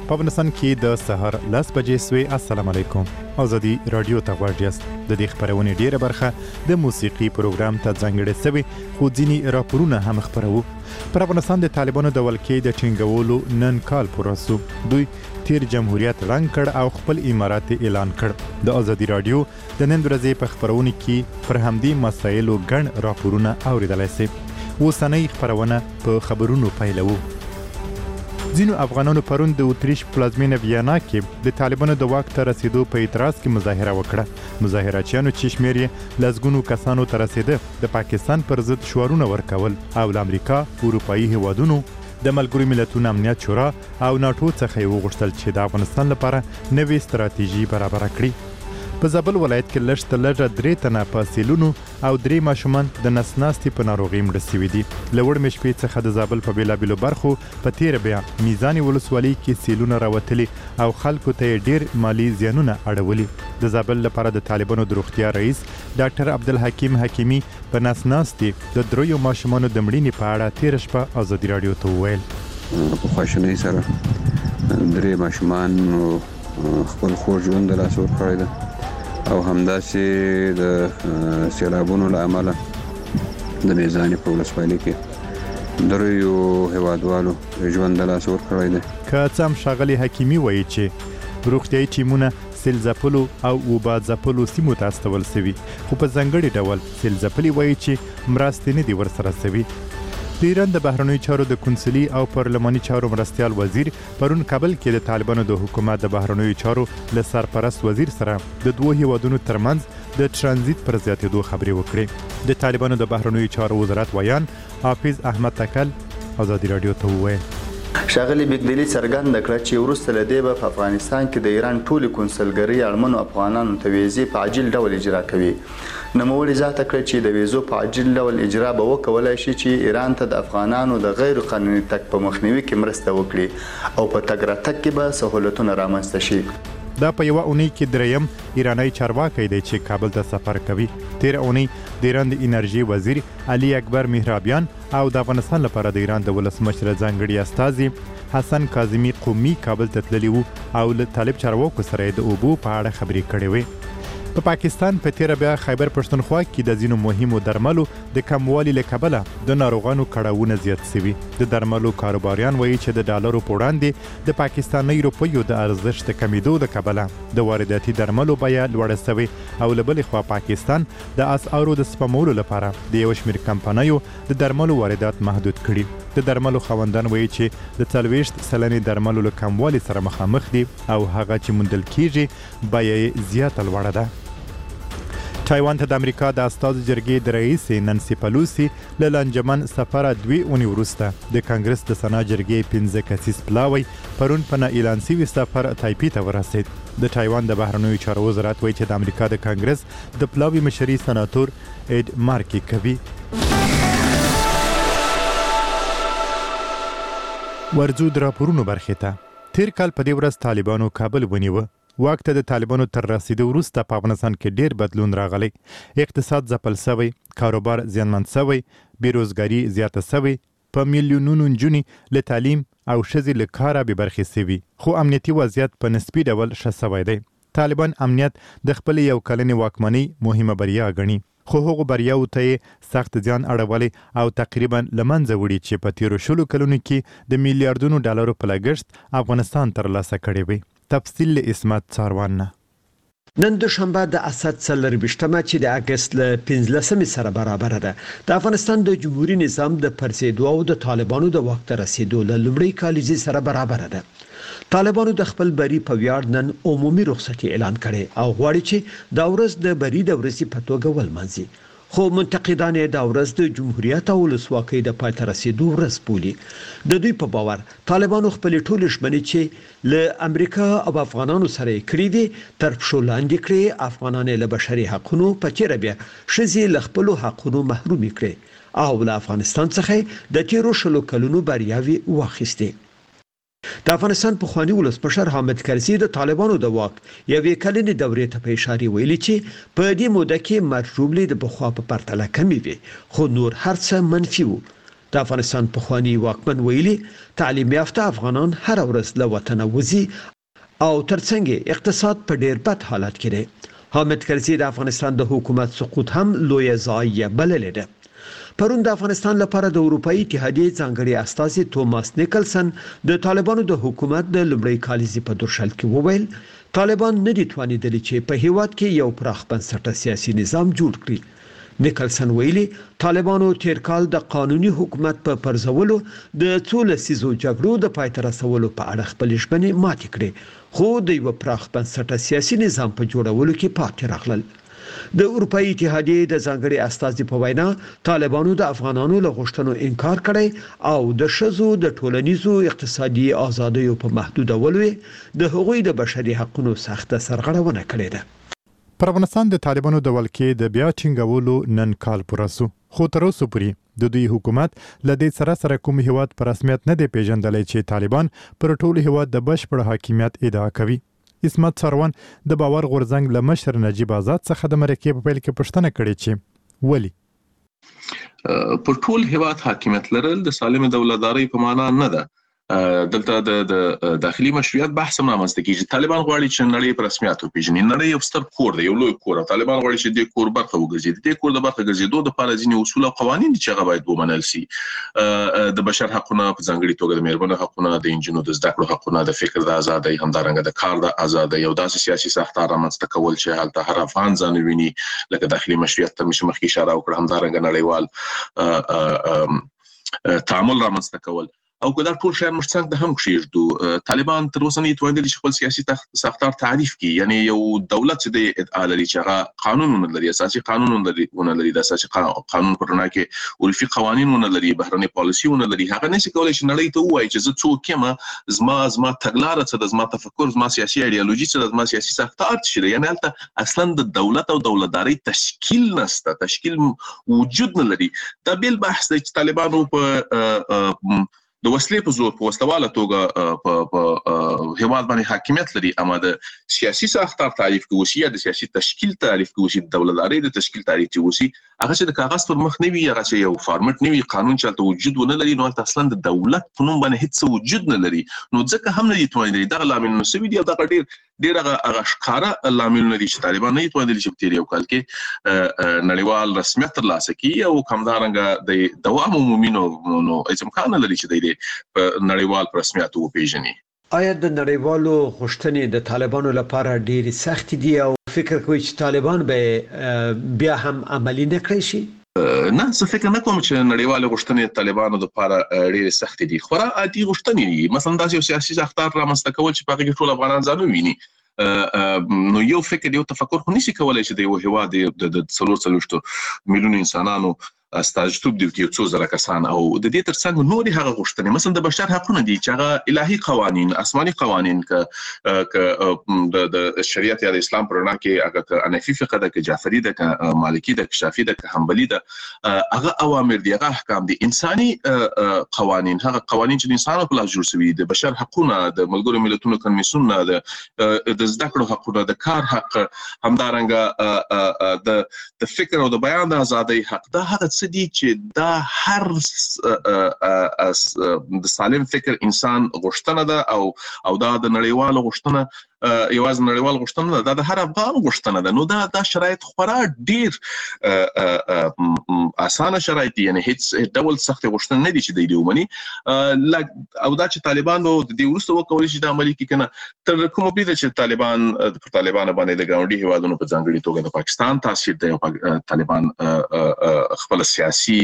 په افغانستان کې د سهار 10 بجې سوي. السلام علیکم. ازادي رادیو ته غواړئ د دې خبرونې ډیره برخه د موسیقي پروګرام ته ځانګړې سوي، خو ځینی راپورونه هم خبرو. پر افغانستان د طالبانو د ولکې د ټینګولو نن کال پوره سو. دوی تیر جمهوریت رنګ کړ او خپل امارات اعلان کړ. د ازادي رادیو د نن ورځې په خبرونه کې پر همدې مسایلو ګڼ راپورونه اوریدلای شئ. اوسنۍ خبرونه په خبرونو پیلوو. ځینو افغانانو پرون د اتریش پلازمینه ویانا کې د طالبانو د واک ته رسیدو په اعتراض کې مظاهره وکړه. مظاهراتچیانو چې شمېر یې لسګونو کسانو ته رسیده د پاکستان پر ضد شعارونه ورکول او له امریکا، اروپایي هیوادونو، د ملګرو ملتونو امنیت شورا او ناټو څخه یې وغوښتل چې د افغانستان لپاره نوې ستراتیژي برابره کړي. په زابل ولایت کې لږ تر لږه 3 تنه په سیلونو او 3 ماشومان د نسناستي په ناروغۍ مړه شوي دي. له وړمې شپې څخه د زابل په بیلابیلو برخو په تیره بیا میزان ولسوالۍ کې سیلونه راوتلي او خلکو ته ډیر مالی زیانونه اړولي. د زابل لپاره د طالبانو د روغتیا رئیس ډاکټر عبدالحکیم حکیمي په نسناستي د 3 ماشومانو د مړینې په اړه تیر شپه ازادي رادیو ته وویل. په خواشینۍ سره 3 ماشومان خپل خور ژوند د لاسه ورکړی ده او همداسې د سیلابونو له امله د میزانې په ولسوالۍ کې 3 هیوادوالو ژوند د لاسه ورکړی دی. که څه هم ښاغلي حکیمي وایي چې روغتیایي ټیمونه سیل ځپلو او اوبه ځپلو سیمو ته استول سوي، خو په ځانګړي ډول سیل ځپلي وایي چې مرستې نه دي ورسره سوي. د ایران د بهرنیو چارو د کنسولي او پارلماني چارو مرستیال وزیر پرون کابل کې د طالبانو د حکومت د بهرنیو چارو له سرپرست وزیر سره د 2 هیوادونو ترمنځ د ترانزیت پر زیاتېدو خبرې وکړې. د طالبانو د بهرنیو چارو وزارت ویان حافظ احمد تکل ازادي رادیو ته وویل. ښاغلي بګدلي څرګنده کړه چې وروسته له دې به په افغانستان کې د ایران ټولې کنسلګرۍ اړمنو افغانانو ته ویزې په عاجل ډول اجرا کوي. نوموړي اضافه کړه چې د ویزو په عاجل ډول اجرا به وکولای شي چې ایران ته د افغانانو د غیر قانوني تګ په مخنیوي کې مرسته وکړي او په تګ راتګ کې به سهولتونه رامنځته شي. دا په یوه اونۍ کې دریم ایرانی چارواکی دی چې کابل ته سفر کوي. تیر اونۍ د ایران د انرژي وزیر علي اکبر مهرابیان او د افغانستان لپاره د ایران د ولسمشر ځانګړي استازي حسن کاظمي قومي کابل ته تللي وو او له طالب چارواکو سره د اوبو په اړه خبرې کړې وې. په پاکستان په تیر بیا خیبر پښتونخوا کې د ځینو مهمو درملو د کموالي له کبله د ناروغانو کړهونه زیات شوي. د درملو کاروباریان وایي چې د ډالرو په وړاندې د پاکستاني روپیو د ارزښت د کمیدو د کبله د وارداتي درملو بیه لوړه شوې او له بلې خوا پاکستان د اسعارو د سپمولو لپاره د یو شمېر کمپنیو د درملو واردات محدود کړي. د درملو خاوندان وایي چې د 40% درملو له کموالي سره مخامخ دي او هغه چې موندل کیږي بیه یې زیاته لوړه ده. تایوان ته د امریکا د استازو جرګې د رئیس نانسي پلوسی له لانجمن سفره 2 اونۍ وروسته د کانګرس د سنا جرګې 15 کسیز پلاوی پرون په نه اعلان شوي سفر تایپي ته ورسید. د تایوان د بهرنیو چارو وزارت وایي چې د امریکا د کانګرس د پلاوی مشري سناتور اډ مارکي کوي. ورځو د راپورونو برخې ته. تیر کال په دې ورځ طالبانو کابل ونیوه. واک ته د طالبانو تر رسیدو وروسته په افغانستان کې ډیر بدلون راغلی. اقتصاد ځپل شوی، کاروبار زیانمن شوی، بیروزګاري زیاته شوی، په میلیونونو نجونې له تعلیم او ښځې له کاره بې برخې شوي، خو امنیتي وضعیت په نسبي ډول ښه شوی دی. طالبان امنیت د خپل یو کلنې واکمنۍ مهمه بریا ګڼي، خو هغو بریاو ته یې سخت زیان اړولی او تقریبا له منځه وړي چې په تیرو 10 کلونو کې د میلیارډونو ډالرو په لګښت افغانستان ترلاسه کړی وي. تفصیل له اسمت څاروان. نن دوشنبه د اسد 24مه چې د اگست له 15 سره برابر ده د افغانستان د جمهوریت نظام د پرسیدو او د طالبانو د وخت رسیدو له لومړی کالیزي سره برابر ده. طالبانو د خپل بری په ویاړ نن عمومي رخصتي اعلان کړي او غواړي چې د ورځ د بری د ورځې په توګه ولمانځي. خو منتقدان د ورځ د جمهوریت او ولسواکۍ د پای ته رسیدو ورځ بولي. د دوی په باور طالبانو خپل ټول شمنې چې له امریکا او افغانانو سره کړې دي تر پښو لاندې کړې، افغانان له بشري حقوقو په چیرې بیا شذې له خپل حقوقو محروم کړي او له افغانستان څخه د تیرو 10 کلونو بریاوي واخیستي. د افغانستان پخوانی ولسمشر حامد کرزي د طالبانو د واک یوې کلنې دورې ته په اشاره ویلي چې په دې موده کې مرجوبلي د بخوا په پرتله کمی وي، خو نور هر څه منفي وو. د افغانستان پخوانی واکمن ویلي تعلیم یافته افغانان هر ورځ له وطن وځي او ترڅنګ اقتصاد په ډیر بد حالت کې دی. حامد کرزي د افغانستان د حکومت سقوط هم لوی ضایعه بللې ده. پرون د افغانستان لپاره د اروپאי اتحادیې ځانګړي استازي توماس نیکلسن د طالبانو د حکومت د لومړي کالیزي په درشل کې وویل طالبان نه دي توانیدلي چې په هیواد کې یو پراخ بنسټه سیاسي نظام جوړ کړي. نیکلسن ویلي طالبانو تیر کال د قانوني حکومت په پرځولو د څو لسیزو جګړو د پای ته رسولو په اړه خپل ژمنې ماتې کړې خو د یو پراخ بنسټه سیاسي نظام په جوړولو کې پاتې راغلل. د اروپאי اتحادیې د ځانګړي استازي په وینا طالبانو د افغانانو له غوښتنو انکار کړی او د شذو د ټولنیزو اقتصادي ازادیو په محدودولو د هغوی د بشري حقوقو سخته سرغړونه کړې ده. پر افغانستان د طالبانو د ولکې د بیا ټینګولو نن کال پوره سو خو تر اوسه پورې د دوی حکومت لدې سره کوم هیواد پر رسمیت نه دی پیژندلی چې طالبان پر ټول هیواد د بشپړ حاکمیت ادعا کوي. اسمت سروان د باور غورځنګ له مشر نجیب آزاد څخه د مرکې په پیل کې پوښتنه کړې چې ولی پر ټول هیواد حاکمیت لرل د سالم دولتداري په معنا نه ده. دلته د داخلي مشروعیت بحث هم رامنځته کیږي. طالبان غواړي چې نړۍ په رسمیت وپیژني. نړۍ یو ستر کور دی، یو لوی کور. طالبان غواړي چې د کور برخه وګرځي. د کور د برخه ګرځېدو لپاره ځینې اصول او قوانین چې هغه باید ومنل شي. د بشر حقونه په ځانګړي توګه د مېرمنو حقونه، د انجونو د زده کړو حقونه، د فکر د ازادۍ، همدارنګه د کار د ازادۍ او داسې سیاسي ساختار رامنځته کول چې هلته هر افغان ځان ویني لکه داخلي مشروعیت ته مخکې اشاره وکړه، همدارنګه نړیوال تعامل رامنځته کول. او که دا ټول شیان موږ څنګه هم کېږدو. طالبان تر اوسه نه توانیدلي چې خپل سیاسي ساختار تعریف کړي. یعنی یو دولت چې د ادعا لري چې هغه قانون لري، اساسي قانون لري، د اساسي قانون پر بنا کې عرفي قوانین لري، بهرنۍ پالیسي لري، هغه نشي کولای چې نړۍ ته ووایي چې زه څوک یم، زما تګلاره څه ده، زما تفکر، زما سیاسي ایډیالوژي څه ده، زما سیاسي ساختار څه دی. یعنی هلته اصلا د دولت او دولتداري تشکیل نشته، تشکیل وجود نه لري. دا بیل بحث دی چې طالبانو په د وسلې په زور په وسلواله توګه په هیواد باندې حاکمیت لري، اما د سیاسي ساختار تعریف کې وسی یا د سیاسي تشکیل تعریف کې وسی، د دولتداري د تشکیل تعریف کې وسی، هغه چې د کاغذ پر مخ نه وي، هغه چې یو فارمټ نه وي، قانون چې ته وجود ونه لري، نو اصلا د دولت په نوم باندې هیڅ وجود نه لري. نو ځکه هم نه دي توانیدلي دغه لامل نو سوي دي. دغه ډیر هغه ښکاره لامل نه دي چې طالبان نه توانیدلي چې په تیر یو کال کې نړیوال رسمیت ترلاسه کړي او همدارنګه د دوام عمومي نو امکان لري چې په نړیوال رسمیت وپیژني. آیا د نړیوالو غوښتنې د طالبانو لپاره ډېرې سخت دي او فکر کوي چې طالبان به بیا هم عملی نه کړی شي؟ نه، زه فکر نه کوم چې نړیوال غوښتنې طالبانو لپاره ډېرې سخت دي. خورا عادي غوښتنې دي. مثلا داسې یو سیاسي ساختار رامنځته کول چې په هغه کې ټول افغانان ځان وویني. نو یو فکر، یو تفکر خو نشي کولای چې د یو هیواد د 440 میلیونو انسانانو استازیتوب دی کې څو زره کسان او د دې ترڅنګ نورې هغه غوښتنې مثلا د بشر حقوقو دي چې هغه الهي قوانین، آسماني قوانین ک د شریعت یا د اسلام پر بنا کې هغه حنفي فقه ده، ک جعفری ده، ک مالکی ده، ک شافعي ده، ک حنبلي ده، هغه اوامر دي، هغه احکام دي. انساني قوانین، هغه قوانین چې د انسانانو په لاس جوړ شوي، د بشر حقوقو، د ملګرو ملتونو کنوانسیون، د زده کړو حقوقو، د کار حق، همدارنګه د فکر او د بیان د ازادۍ حق، دا هغه دي چې دا هر د سالم فکر انسان غوښتنه ده او دا د نړیوالو غوښتنه، یوازې نړیوال غوښتنه ده، دا د هر افغان غوښتنه ده. نو دا شرایط خورا ډیر اسانه شرایط دي، یعنی هیڅ ډول سخت غوښتنه نه دي چې دوی ومني. او دا چې طالبانو د دې وروسته وکولای شي د عملي کې کنه تر کومه پیډه چې طالبان باندې د ګاونډي هیوادونو په ځانګړي توګه د پاکستان تاثیر دی او طالبان خپل سیاسي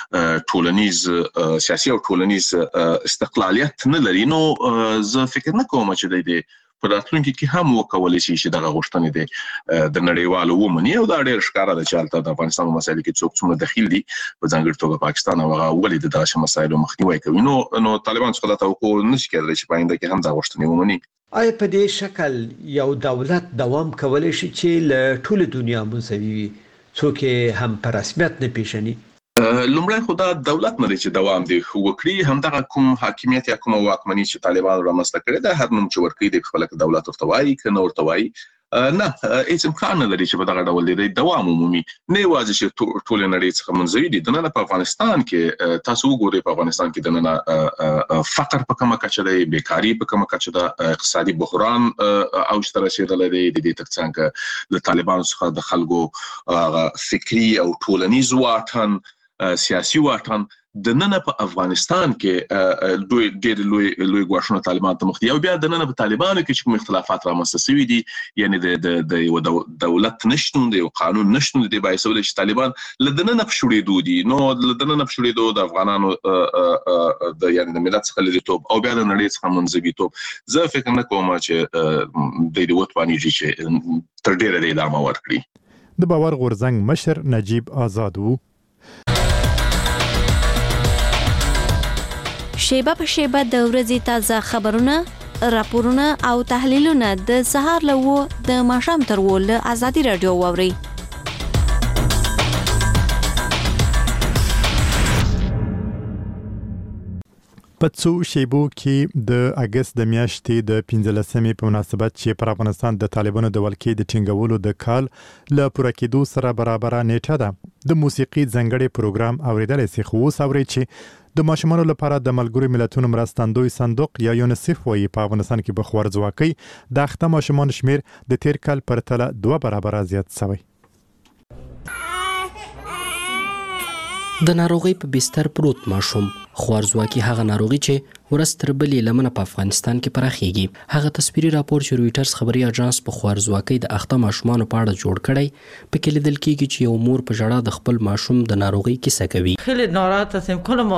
او ټولنیز استقلالیت نه لري. نو زه فکر نه کوم چې د په راتلونکي کې هم وکولای شي چې دغه غوښتنې د نړیوالو ومني. او دا ډېر ښکاره ده چې هلته د افغانستان په مسایلو کې څوک څومره دخیل دي، په ځانګړي توګه پاکستان، او هغه ولې د دغه مسایلو مخنیوی کوي. نو طالبان څخه دا توقع نشي کېدلی چې په آینده کې هم دا غوښتنې ومني. آیا په دې شکل یو دولت دوام کولی شي چې له ټول دنیا مساوي وي، څوک هم په رسمیت نه پیژني؟ لومړی خو دا دولت نه دی چې دوام دی وکړي، همدغه کوم حاکمیت یا کوم واکمني چې طالبان رامنځته کړې ده، هر نوم چې ورکوي د خپل دولت ورته وایي که نه ورته وایي، نه هیڅ امکان نه لري چې په دغه ډول د دوام عمومي نه یوازې چې ټول نړۍ څخه منځوي دي د نن په افغانستان کې تاسو وګورئ په افغانستان کې د نن فقر په کومه کچه دی بیکاری په کومه کچه ده اقتصادي بحران اوج ته رسیدلی دی د دې ترڅنګ د طالبانو څخه د خلکو فکری او ټولنیز واټن سیاسي واټن د نن په افغانستان کې دوی ډېر لوی ګواښونه طالبان ته مخ دي او بیا د نن په طالبانو کې چې کوم اختلافات رامنځته شوي دي یعنی د یو دولت نشتون د یو قانون نشتون د باعث ولې چې طالبان له نن په شوړېدو دي نو له نن په شوړېدو د افغانانو د یعنی د ملت څخه لیدلتوب او بیا د نړۍ څخه منځویتوب زه فکر نه کوم چې د دې وټوانیږي چې تر ډېره د ادامه ورکړي د باور غورځنګ مشر نجیب آزاد وو. شیبه په شیبه د ورځې تازه خبرونه، راپورونه او تحلیلونه د سهار له 9 د ماښام تر 10 له آزادي رادیو واوري. په څو شیبو کې د اگست د میاشتې د 15مې په مناسبت چې پر افغانستان د طالبانو د ولکې د ټینګولو د کال له پوره کېدو سره برابر نیټه ده د موسیقي ځانګړي پروګرام اوریدل سي خو ساوري چې د ماشومانو لپاره د ملګرو ملتونو مرستندوی صندوق یا یونیسف وایي په افغانستان کې په خوارځواکۍ د اخته ماشومانو شمیر د تیر کال پر تله 2 برابر زیات شوی. د ناروغي په بستر پروت ماشوم خوارځواکي هغه ناروغي چې ورستر بلې لمنه په افغانستان کې پراخیږي. هغه تصویري راپور چې رويټرز خبري اژانس په خوارځواکۍ د اخته ماشومانو په اړه جوړ کړی په کې لیدل کېږي چې یو مور په ژړا د خپل ماشوم د ناروغي کیسه کوي. خیلی ناراحت هستم کلم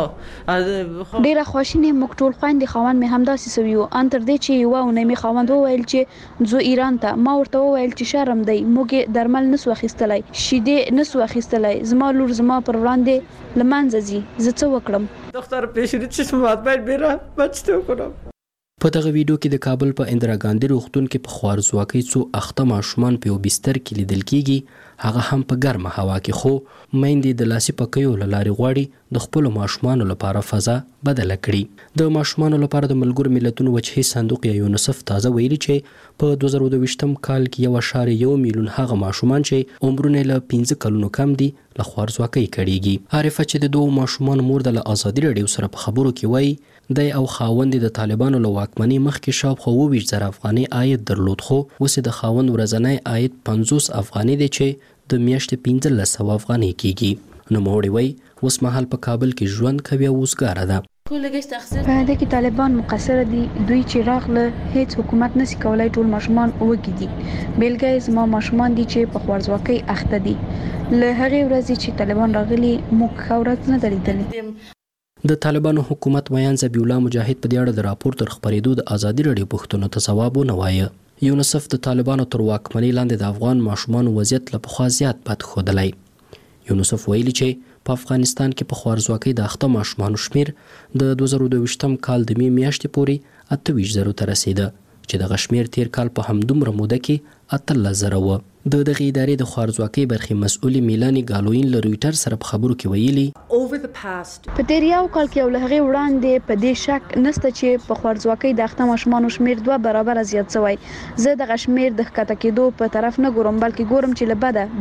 ډیره خواشینی موږ ټول خويندې خوان مې همداسې سویو ان تر دې چې یو نه مې خوند وویل چې زو ایران ته ما ورته وویل چې شرم دی موږ درمل نسو اخیستلای شیدې نسو اخیستلای زما لور زما پر وړاندې لمانځي زه څه وکړم دختر پیشری چشم باید میرم بچته کنم. په دغه ویډیو کې د کابل په اندرا ګاندی روغتون کې په خوارځواکۍ څو اخته ماشومان په یو بستر کې لیدل کېږي هغه هم په ګرمه هوا کې خو میندې د لاسي پکیو له لارې غواړي د خپل ماشومانو لپاره فضا بدله کړي. د ماشومانو لپاره د ملګرو ملتونو وجهي صندوق یا یونیسف تازه ویلي چې په 2022م کال کې 1.1 میلیون هغه ماشومان چې عمرونه له 15 کلونو کم دي له خوارځواکۍ کړيږي. عارفه چې د دوه ماشومان مور د آزادي رادیو سره په خبرو کې وایي د او خاوند د طالبانو له واکمنۍ مخکې شاوخوا 20,000 افغانۍ عاید درلود خو اوس د خاوند ورځنی عاید 50 افغانۍ دی چې د میاشتې 1500 افغانۍ کیږي. نو موړي وای اوس مهال په کابل کې ژوند کوي او وسګاره ده. په دې کې طالبان مقصر دي دوی چې راغله هیڅ حکومت نشي کولای ټول ماشومان وګړي دي بیلګې زما ماشومان دي چې په خوارځواکۍ اخته دي له هغه ورځې چې طالبان راغلي موږ خورت نه دلیدل. د طالبانو حکومت ویان زبی الله مجاهد په دې اړه د راپور تر خبرېدو د آزادي رادیو پښتنو ته ځواب ونه وایه. یونیسف د طالبانو تر واکمنۍ لاندې د افغان ماشومانو وضعیت له پخوا زیات بد ښودلی. یونیسف ویلي چې په افغانستان کې په خوارځواکۍ د اخته ماشومانو شمیر د 2022م کال د می میاشتې پورې 28,000 ته رسیده چې د غشمیر تیر کال په همدومره موده کې 18,000 و. د دغه ادارې د خوارځواکۍ برخې مسؤل میلانی ګالوین له رويټر سره په خبرو کې ویلي په تیر یو کال کې ولغه وړاندې په دې شک نسته چې په خوارځواکۍ د اخته ماشومانو شمیر 2 برابر زیات شوی. زه د غشمیر د ښکته کېدو په طرف نه ګورم بلکې ګورم چې لبده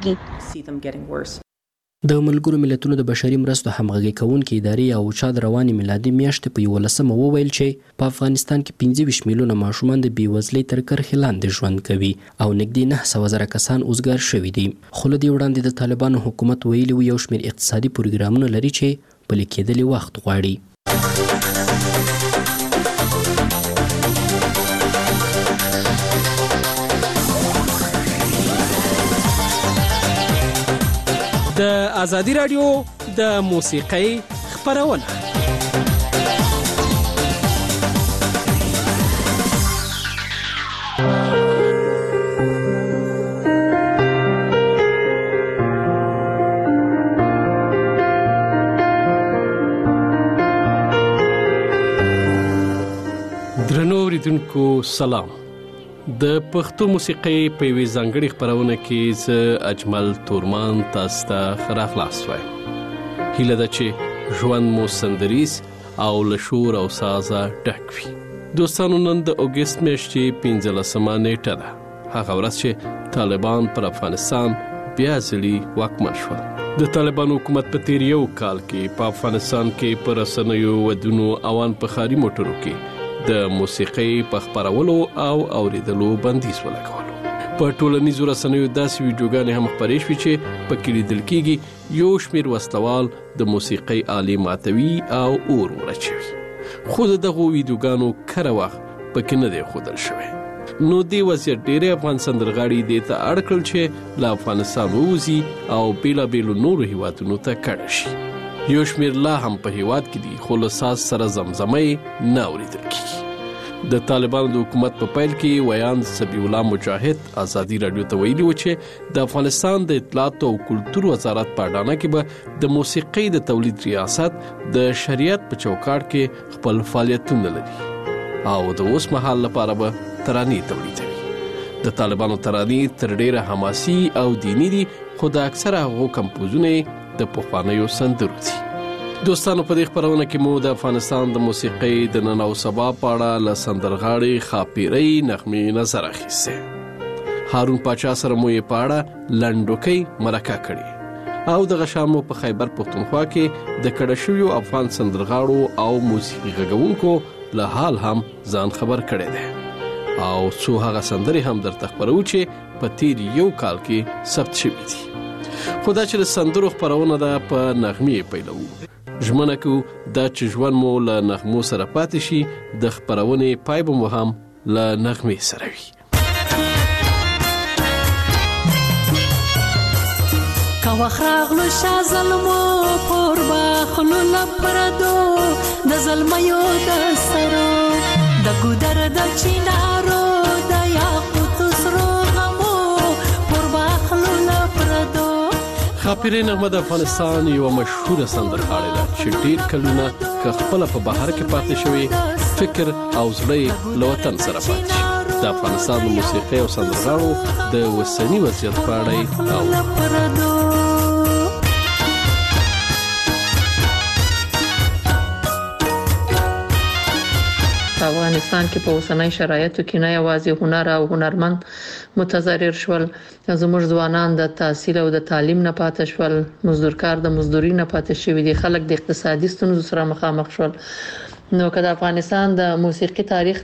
بدیږي. د ملګرو ملتونو د بشري مرستو همغږي کوونکې ادارې او چا د رواني میلادي میاشتې په 11مه وویل چې په افغانستان کې 25 میلیونه ماشومان د بیوزلۍ تر کرښې لاندې ژوند کوي او نږدې 900,000 کسان اوسګار شوي دي. خو له دې وړاندې د طالبانو حکومت ویلي یو شمېر اقتصادي پروګرامونه لري چې پلي کېدلې وخت غواړي. د آزادي رادیو د موسیقۍ خبرونه درنو اوریدونکو سلام. د پښتو موسیقۍ په یوې ځانګړې خبرونه کې زه اجمل تورمان تاسو ته راخلاص وایم. هیله ده چې ژوند مو سندریز او له شور او سازه ډک وي. دوستانو نن د اګست میاشتې 15مه نیټه ده هغه ورځ چې طالبان پر افغانستان بیا ځلې واکمن شول. د طالبان حکومت په تیر یو کال کې په افغانستان کې پر رسنیو ودونو اوان په خاري موټرو کې د موسیقي په خپرولو او اوریدلو بندیز ولګولو. په ټولنیزو رسنیو داسې ویډیوګانې هم خپرې شوې چې په کې لیدل کېږي یو شمېر وسلوال د موسیقي آلې ماتوي او اور ورچوي. خو دغه ویډیوګانو کره وخت پکې نه دی ښودل شوی. نو دې وضعیت ډېری افغان سندرغاړي دې ته اړ کړل چې له افغانستان ووځي او بېلابېلو نورو هیوادونو ته کډه شي. یو شمېر لا هم په هیواد کې دي خو له ساز سره زمزمه نه اورېدل کېږي. د طالبانو د حکومت په پیل کې ویان سبیح الله مجاهد ازادي رادیو ته ویلي و چې د افغانستان د اطلاعات او کلتور وزارت په اډانه کې به د موسیقي د تولید ریاست د شریعت په چوکاټ کې خپل فعالیتونه لري او د اوس مهال لپاره به ترانې تولیدوي. د طالبانو ترانې تر ډیره حماسي او دینی دي خو د اکثره هغو کمپوزونه د پخوانیو سندرو دي. دوستانو په دې خبرونه کې مو د افغانستان د موسیقي د نن او سبا په اړه له سندرغاړي خاپیري نغمې نظر اخیسته. هارون پاچا سره مو یې په اړه لنډوکۍ مرکه کړې او د غشامو په خیبر پښتونخوا کې د کډه شویو افغان سندرغاړو او موسیقي غږونکو له حال هم ځان خبر کړی دی او څو هغه سندرې هم درته خبرو چې په تیر یو کال کې ثبت شوي دي. خو دا چې د سندرو خپرونه ده په نغمې پیلوو. ژمنه کوو دا چې ژوند مو له نغمو سره پاتې شي د خپرونې پای به مو هم له نغمې سره وي. که وخت راغلو شاه ظلمو پور باخلو لپردو د ظلمیو د سرو د ګودر د چینارو د یاقوتو سرو غمو پور باخلو لپردو. خاپیري نغمه د افغانستان یو مشهوره سندرغاړې ده چې ډېر کلونه که خپله په بهر کې پاتې شوې فکر او زړه له وطن سره پاتې شي. د افغانستان د موسیقۍ او سندرغاړو د اوسني وضعیت په اړه او په افغانستان کې په اوسنۍ شرایطو کې نه یوازې هنر او هنرمند متضرر شول، زموږ ځوانان د تحصیل او د تعلیم نه پاتې شول، مزدورکار د مزدوري نه پاتې شوي دي، خلک د اقتصادي ستونزو سره مخامخ شول. نو که د افغانستان د موسیقي تاریخ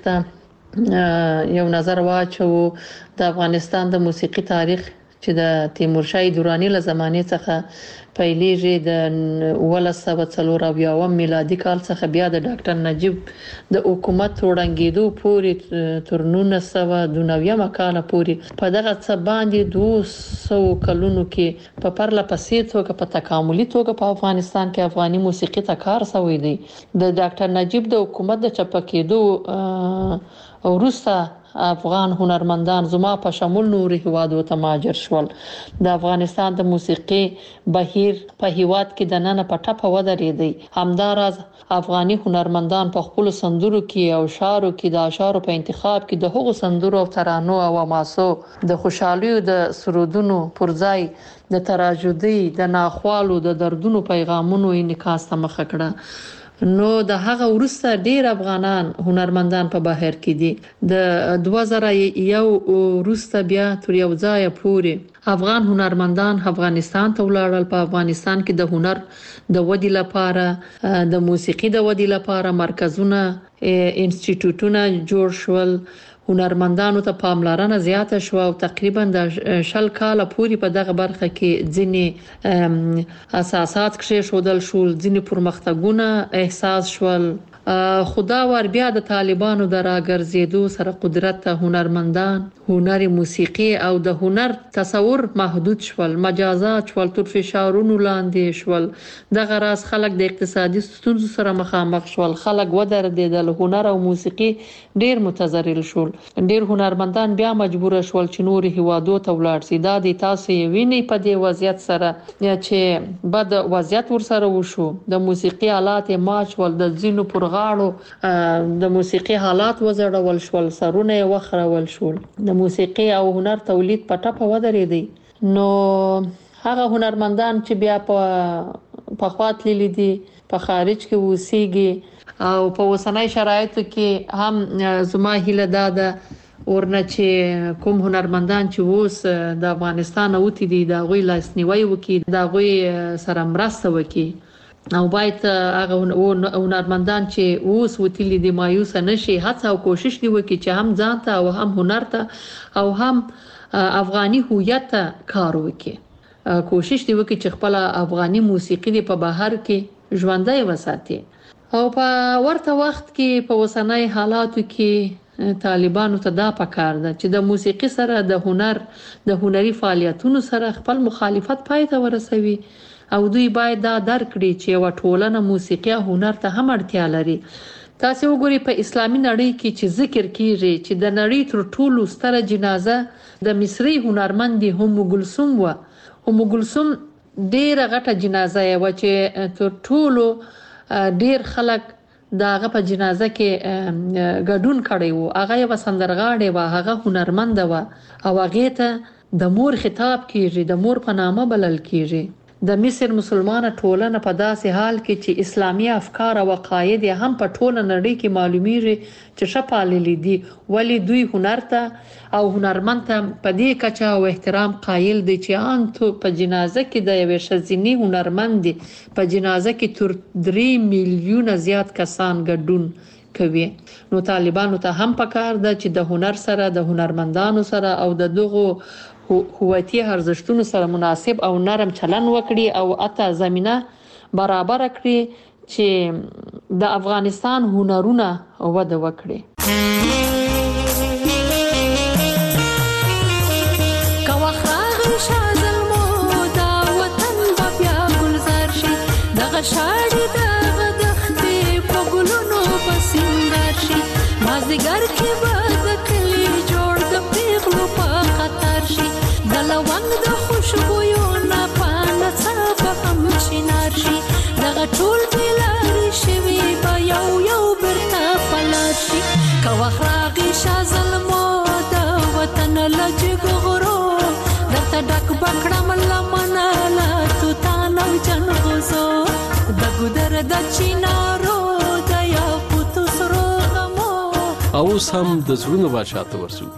ته یو نظر واچو، د افغانستان د موسیقي تاریخ چې د تیمورشاه درانی له زمانې څخه پیلېږي د 1940 میلادي کال څخه بیا د ډاکټر نجیب د حکومت وړاندېدو پورې تر 1992 کال پورې په دغه څه باندې 200 کلونو کې په پرله پسې توګه په تکاملي توګه په افغانستان کې افغاني موسیقي ته کار شوی دی. د ډاکټر نجیب د حکومت د چپه کېدو وروسته افغان هنرمندان زما په شمول نورو هیوادو ته مهاجر شول. د افغانستان د موسیقي بهیر په هیواد کې د نن په ټپه ودرېدی. همداراز افغاني هنرمندان په خپل سندرو کې او شعرو کې د اشعارو په انتخاب کې د هغو سندرو او ترانو او حماسو د خوشحالیو د سرودونو پر ځای د تراژدي د ناخوالو د دردونو پیغامونو انعکاس ته مخه کړه. نو د هغه وروسته ډیر افغانان هنرمندان په بهر کې دي. د 2001 وروسته بیا تر یو ځای پورې افغان هنرمندان افغانستان ته ولاړل. په افغانستان کې د هنر د ودی لپاره د موسیقي د ودی لپاره مرکزونه انسټیټیوټونه جوړ شول. هنرمندانو ته پاملرنه زیاته شو او تقریبا د 10 کال پورې په دغه برخه کې ځینې اساسات کېښودل شول، ځینې پرمختګونه احساس شول. خدا ور بیا د طالبانو د راګرځېدو سره قدرت ته هنرمندان، هنر موسیقي او د هنر تصور محدود شول، مجازات شول، تر فشارونو لاندې شول. دغه راز خلک د اقتصادي ستونزو سره مخامخ شول، خلک ودرېدل، هنر او موسیقي ډیر متضرر شول. ډیر هنرمندان بیا مجبور شول چې نور هیوادو ته ولاړ شي. دا د تاسو یې ویني په دې وضعیت سره چې بد وضعیت ورسره وشو. د موسیقي آلات ماچ ول، د زینو پر غاړو د موسیقي حالات وزړول شول، سرونه وخرول شول، د موسیقي او هنر تولید په ټپه ودرېدی. نو هغه هنرمندان چې بیا په خواط لیدي په خارج کې اوسېږي او په اوسنۍ شرایطو کې هم زما هیله ده ورنه چې کوم هنرمندان چې اوس د افغانستان اوتی دي دا غوي لاسنیوي وکي دا غوي سره مرسته وکي او باید هغه هنرمندان چې اوس وتلی دي مایوس نشي هڅه او کوشش دی وکي چې هم ځان ته او هم هنر ته او هم افغاني هویت ته کار وکي کوشش دی وکي چې خپل افغاني موسیقي دی په بهر کې ژوندۍ وساتي او په ورته وخت کې په وسنۍ حالاتو کې طالبانو ته دا پکار ده چې د موسیقي سره د هنري فعالیتونو سره خپل مخالفت پای ته ورسوي او دوی باید دا درک کړي چې یو ټولنه موسیقي او هنر ته هم اړتیا لري. تاسو وګورئ په اسلامي نړۍ کې چې ذکر کیږي چې د نړۍ تر ټولو ستره جنازه د مصری هنرمند هم کلثوم و. هم کلثوم ډیره غټه جنازه و چې تر ټولو ډیر خلک داغه په جنازه کې ګډون کړي وو. هغه یو سندرغاړی و، هغه هنرمند و او هغه ته د مور خطاب کیږي، د مور په نامه بلل کیږي. د مصر مسلمانه ټولنه په داسې حال کې چې اسلامي افکار او عقاید هم په ټوله نړۍ کې معلومیږي چې شپاللي دي، ولی دوی هنر ته او هنرمند ته په دې کچه او احترام قایل دي چې ان په جنازه کې د یو شذینی هنرمند په جنازه کې تر 3 میلیونه زیات کسان ګډون کوي. نو طالبانو ته هم پکار ده چې د هنر سره د هنرمندانو سره او د دغو هویتي ارزښتونو سره مناسب او نرم چلن وکړي او اته زمينه برابر کړي چې د افغانستان هنرونه وده وکړي. کواخاغ شازلمو دا وطن بیا گلزار شي دغه شاړي دغه دختې په ګلونو پسندار شي مازدیګر کې به د کلی جوړ د پیغلو په خطر شي د لونګ د خوشبویو نه پانه څه هم شینار شي دغه ټول بلاري شوي به یو برته پلار شي کواخراغي شازلمو د وطن لجګ غرو درته ډک بکړم لمنه لا تو تانو جن غزو د ګدر د چینارو د یاقوت سرو غمو او سم د زړونو بادشاہ ته ورسو.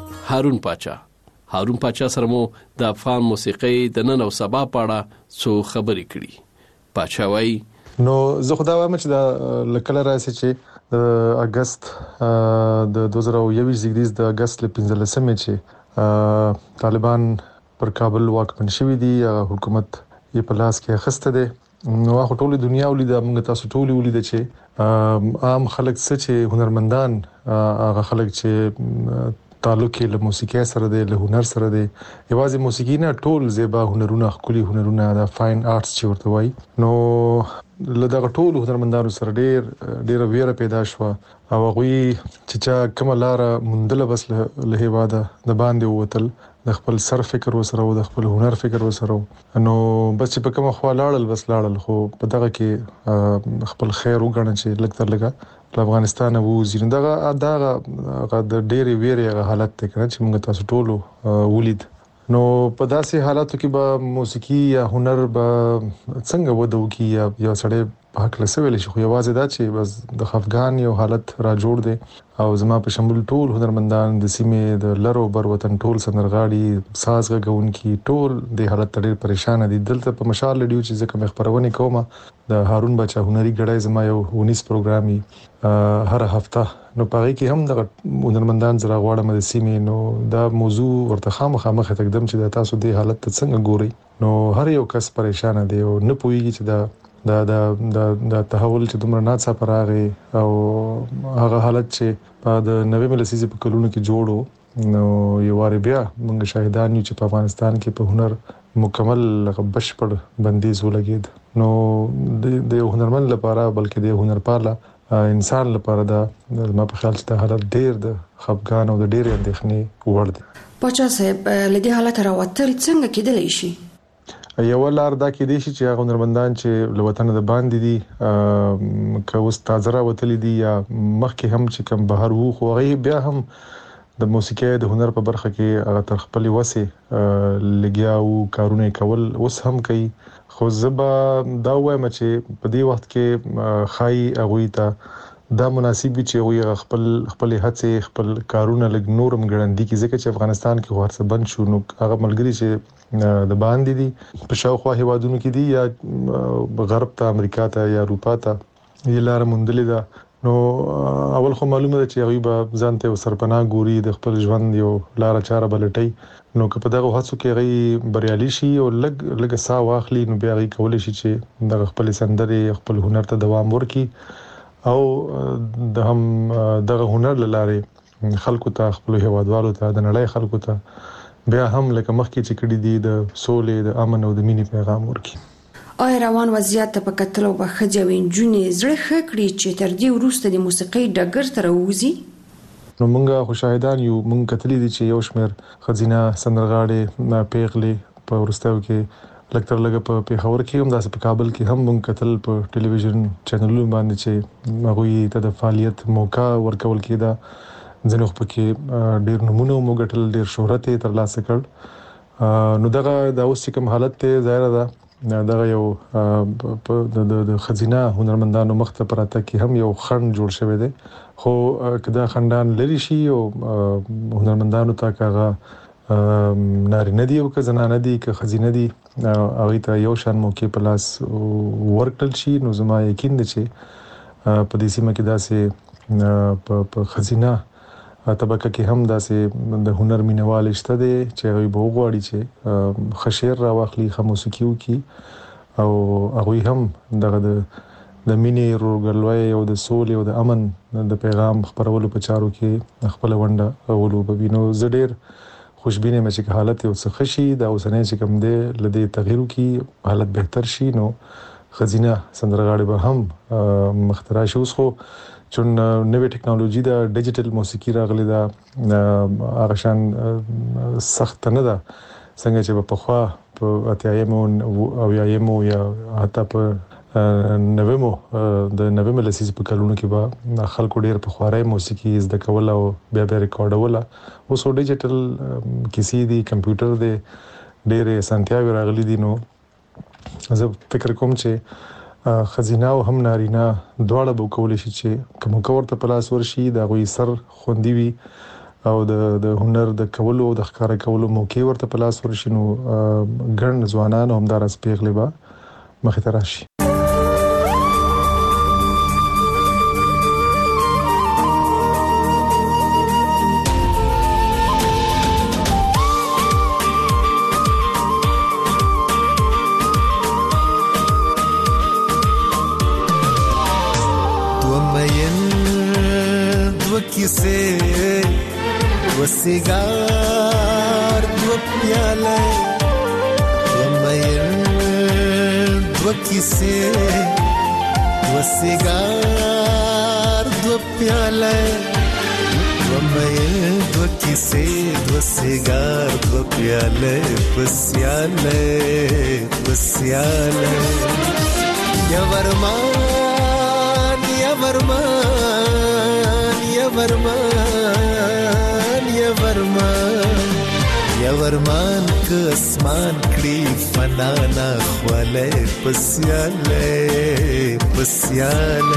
هارون پاچا سره مو د افغان موسیقي د نن او سبا پاړه څو خبرې کړي. پاچا وای نو زه خدا وایم چې د لکل راځي چې اگست د 2021 زیږدیز د اگست ل 15مې چې طالبان پر کابل واکمن شوي دي، حکومت یې په لاس کې اخیسته ده. نو هغه ټول دنیا ولید موږ تاسو ټول ولید چې عام خلک څه چې هنرمندان هغه خلک چې تعلق له موسیقي سره دی، له هنر سره دی، یوازې موسیقي نه ټول زیبا هنرونه، خولي هنرونه، د فاین آرټس چې ورته وایي. نو له دغه ټول هنرمندانو سره ډیر ویره پیدا شو او هغه چې کومه لار مندله بس له هیواده د باندې وتل د خپل سر فکر وسره او د خپل هنر فکر وسره. نو بس چې په کومه خوا لاړل خو په دغه کې خپل خیر وګڼل چې لکتر لګا افغانستان وو دغه د ډېری ویری حالت ته کړ چې موږ تاسو ټول ولید. نو په داسې حالاتو کې به موسیقي یا هنر به څنګه ودو کی یا سړی په حق لسویل شي، خو یوازې دا چې بس د افغان یو حالت را جوړ دی او زما په شمول ټول هنرمندان د سیمې د لرو بر وطن ټول سندرغاړي ساز غونکي ټول د حالت ډېر پریشان دي. دلته په مشال لډیو چې ځکه مخ خبرونه کومه د هارون بچا هنري غړای زما یو 19 پروګرامي هر هفته نو پاره کې هم د هنرمندان زرا غواړم د سیمې. نو دا موضوع ورته خامخ تقدم چې د تاسو د حالت څنګه ګوري. نو هر یو کس پریشان دی او نه پوهیږي چې دا تحول چې دومره ناڅاپه راغی او هغه حالت چې په د 90 لسیزې په کلونو کې جوړو. نو یو واری بیا موږ شاهدان یو چې په افغانستان کې په هنر مکمل بشپړ بندیز ولګید. نو د هنرمند لپاره بلکې د هنرپاله انسان لپاره دا ما په خیال چې د حالت ډیر د خفګان او د ډیر اندېښنې وړ دي. پاچا صاحب لدی حالت راوتل څنګه کېدلی شي؟ یو لار دا کې دي چې هغه هنرمندان چې له وطن د باندې دي که اوس تازه راوتلي دي یا مخکې هم چې کوم بهر وو، خو هغه بیا هم د موسیقي د هنر په برخه کې هغه تر خپل وسه لګیا او کارونه کول اوس هم کوي. خو زبا دا وایم چې په دې وخت کې خای هغه ته دا مناسب وي چې وي خپل هڅه خپل کارونه لګ نورم ګړندې کی ځکه چې افغانستان کې ورڅ بند شو نو هغه ملګری چې د باندې دي په شاوخوا هیوادونو کې دي یا غرب ته امریکا ته یا اروپا ته یې لار مونډلې ده نو اول خو معلومه ده چې هغه به ځانته سرپناه ګوري د خپل ژوند یو لار چاره بلټي نو که په دغه هڅو کې غي بریالي شي او لګ سا واخلي نو بیا غي کول شي چې د خپل سندري خپل هنر ته دوام ورکړي او د هم دغه هنر لاره خلکو ته خپل هیوادوالو ته د نړۍ خلکو ته بیا هم لکه مخکې چې کړي دي د سولې د امن او د مینې پیغام ورکړي آیا روان وضعیت ته په کتلو به ښځې او نجونې زړه ښه کړي چې تر دې وروسته د موسیقۍ ډګر ته راوځي؟ نو موږ خو شاهدان یو موږ کتلې دي چې یو شمېر ښځینه سندرغاړې پیغلې په وروستیو کې لکتر لګه په پیښور کې هم داسې په کابل کې هم موږ کتل په ټلویزیون چینلونو باندې چې هغوی ته د فعالیت موقع ورکول کېده ځینې وخت کې ډېر نمونه موږ ګټل ډېر شهرت یې ترلاسه کړ نو دغه د اوس کوم حالت ته ظاهره ده دغه یو د خزینه هنرمندانو مخته پراته کې هم یو خند جوړ شوی دی خو کدا خندان لري شي او هنرمندانو ته کاغه نارینه دی او که زنانه دی که خزینه دی هغه ته یو شان موقع پلاس ورکل شي نو زما یقین دی چې په دې سیمه کې داسې په خزینه طبقه کې هم داسې د هنر مینوال شته دي چې هغه به وغواړي چې خشیر راوخلي خموسکیو کې او هغه هم دغه د مینې روغلوي او د سولې او د امن د پیغام خبرولو په چارو کې خپل ونده ولو ببینو زډیر خوشبینه مې چې حالت یو څه خشي دا اوسنۍ چې کوم دی لدی تغییر کې حالت بهتر شي نو خزینه سندرغاړي به هم مخترع شي اوس خو چون نوې ټکنالوژي د ډیجیټل موسیقي راغلي دا هغه شان سخت نه ده څنګه چې په خوا په اتیایم او یایم یا حتی په نومو د نومو لسیز په کلونو کې به خلکو ډیر په خوارای موسیقي زده کول او بیا ریکارډول اوس ډیجیټل کیسې دی کمپیوټر دی ډیر سنتیاوي راغلي دي نو زه فکر کوم چې خزینه او هم نارینه دواړه به کولای شي چې کوم کورته پلاس ورشي دا غوي سر خوندي وي او د هنر د کولو او د ښکارا کولو موقع ورته پلاس ورشي نو ګڼ ځوانان هم دراس پیغلې به مخې ته راشي وسیگار دو پیاله دو کیسه وسیگار دو پیاله دو کیسه دو سیگار دو پیاله بسیاله یا ورمان یا ورمان که اسمان کړي فنا نه خواله پسیاله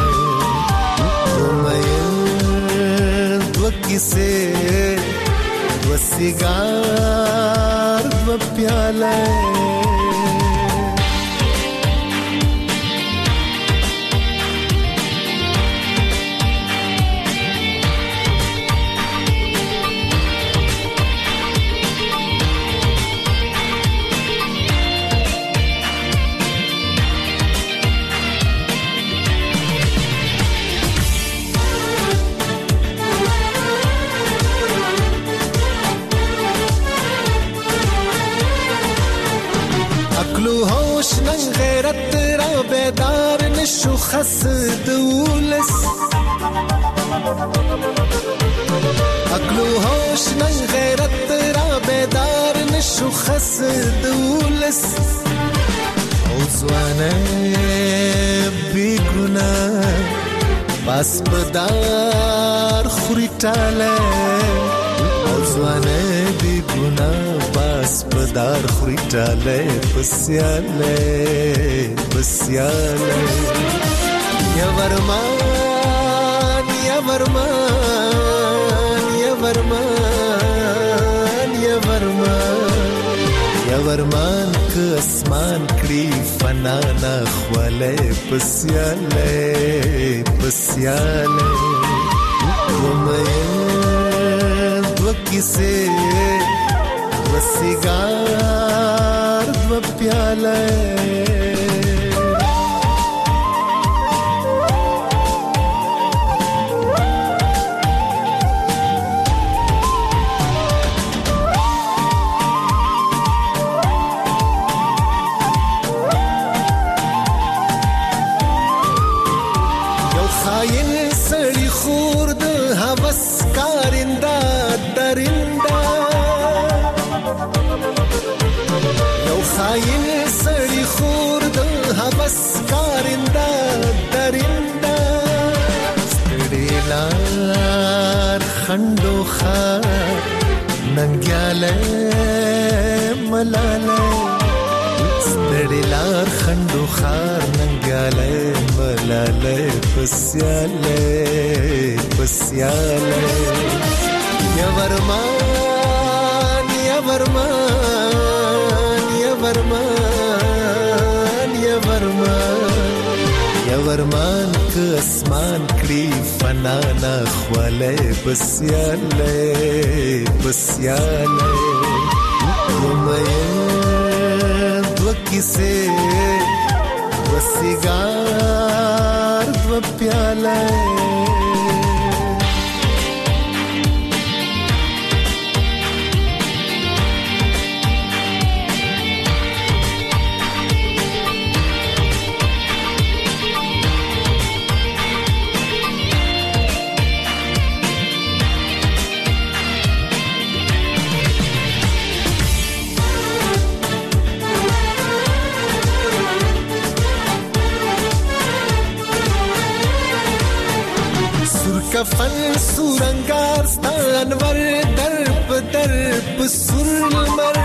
دو کیسه دو سیگار دو پیاله غیرت را بیدار نشو خس دولس عقل و هوش نن غیرت را بیدار نشو خس دولس او زوانه بیگونه بس بدار خوری تاله او زوانه بیگونه بس بدار خوری تاله بسیاله یا ورمان ورمان که اسمان کړي فنا نه خولې پسیاله ومې وکیسه وسیګار و پیاله خندو خار ننګیاله ملاله ستړي لار خندو خار ننګیاله ملاله پسیاله یا ورمان ورمان که اسمان کړي فنا نه خولې پسیاله ومې وکیسه وسیګار و پیاله کفن سورنگار ستانور درب سرمر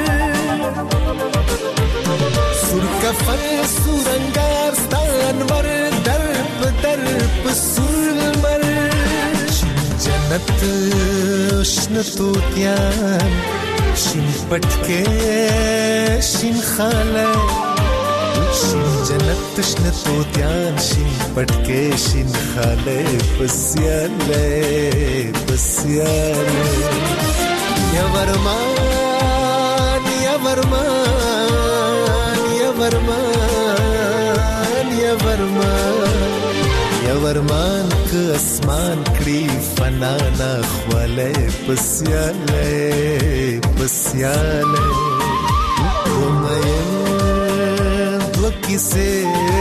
سور کفن سورنگار ستانور درب سرمر جنت شنتوتیان شین پټکه شین خاله شین جنت شنتوتیان شین پټکه شین خاله پسیاله یا ورمان که اسمان کړي فنا نه خولې پسیاله ومې وکیسه